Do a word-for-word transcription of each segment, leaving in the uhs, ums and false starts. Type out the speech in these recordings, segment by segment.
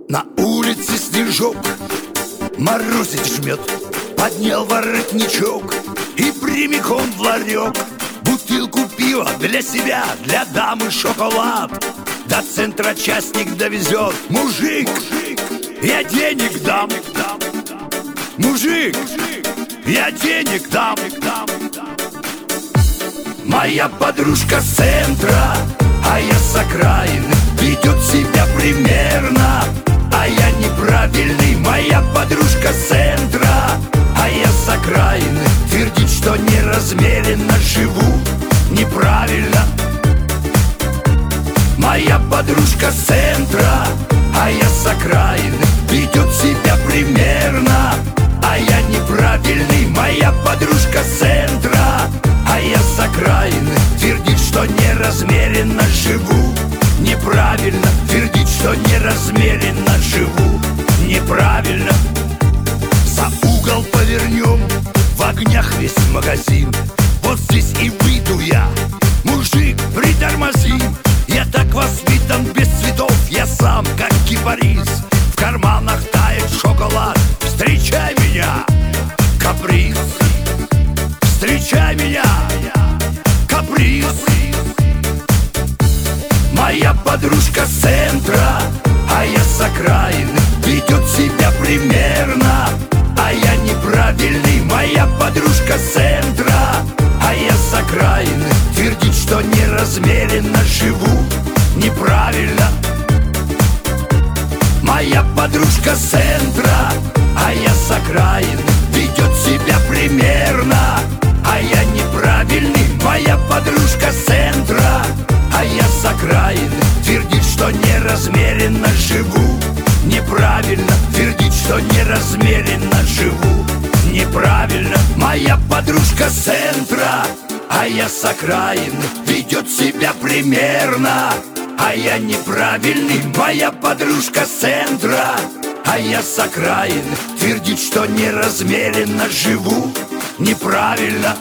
На улице снежок, морозить жмет. Поднял воротничок и прямиком в ларек. Бутылку пива для себя, для дамы шоколад. До центра частник довезет. Мужик, я денег дам. Мужик, я денег дам. Моя подружка с центра, а я с окраины. Ведет себя примерно, а я неправильный. Моя подружка с центра, а я с окраины. Твердит, что неразмеренно живу неправильно. Моя подружка с центра, а я с окраины. Ведет себя примерно, а я неправильный. Моя подружка с центра, а я с окраины. Твердит, что неразмеренно живу неправильно. Твердит, что неразмеренно живу неправильно. За угол повернем, в огнях весь магазин. Вот здесь и выйду я. Мужик, притормози. Я так воспитан, без цветов. Я сам, как кипарис. В карманах тает шоколад. Встречай меня, каприз. Встречай меня, каприз. Моя подружка с центра, а я с окраины. Ведет себя примерно, а я неправильный. Моя подружка с центра, а я с окраины. Твердит, что неразмеренно живу неправильно. Моя подружка с центра, а я с окраины. Ведет себя примерно, а я неправильный. Моя подружка с центра, а я с окраины. Твердит, что неразмеренно живу неправильно. Твердит, что неразмеренно живу неправильно. Моя подружка с центра, а я с окраины. Ведет себя примерно, а я неправильный. Моя подружка с центра, а я с окраины. Твердит, что неразмеренно живу неправильно.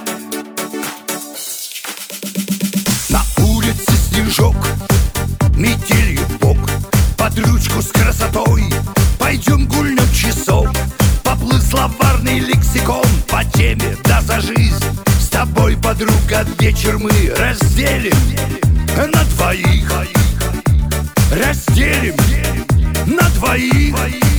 На улице снежок, метелью бок. Под ручку с красотой пойдем гульнем часов. Поплыл словарный лексикон по теме «Да за жизнь». С тобой, подруга, вечер мы разделим на двоих. Разделим на двоих.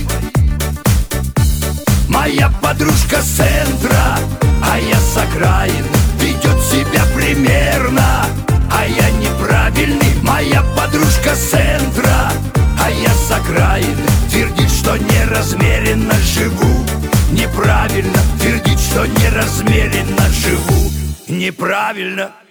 Моя подружка с центра, а я с окраины. Ведет себя примерно, а я неправильный. Моя подружка с центра, а я с окраины. Твердит, что неразмеренно живу неправильно. Твердит, что неразмеренно живу неправильно.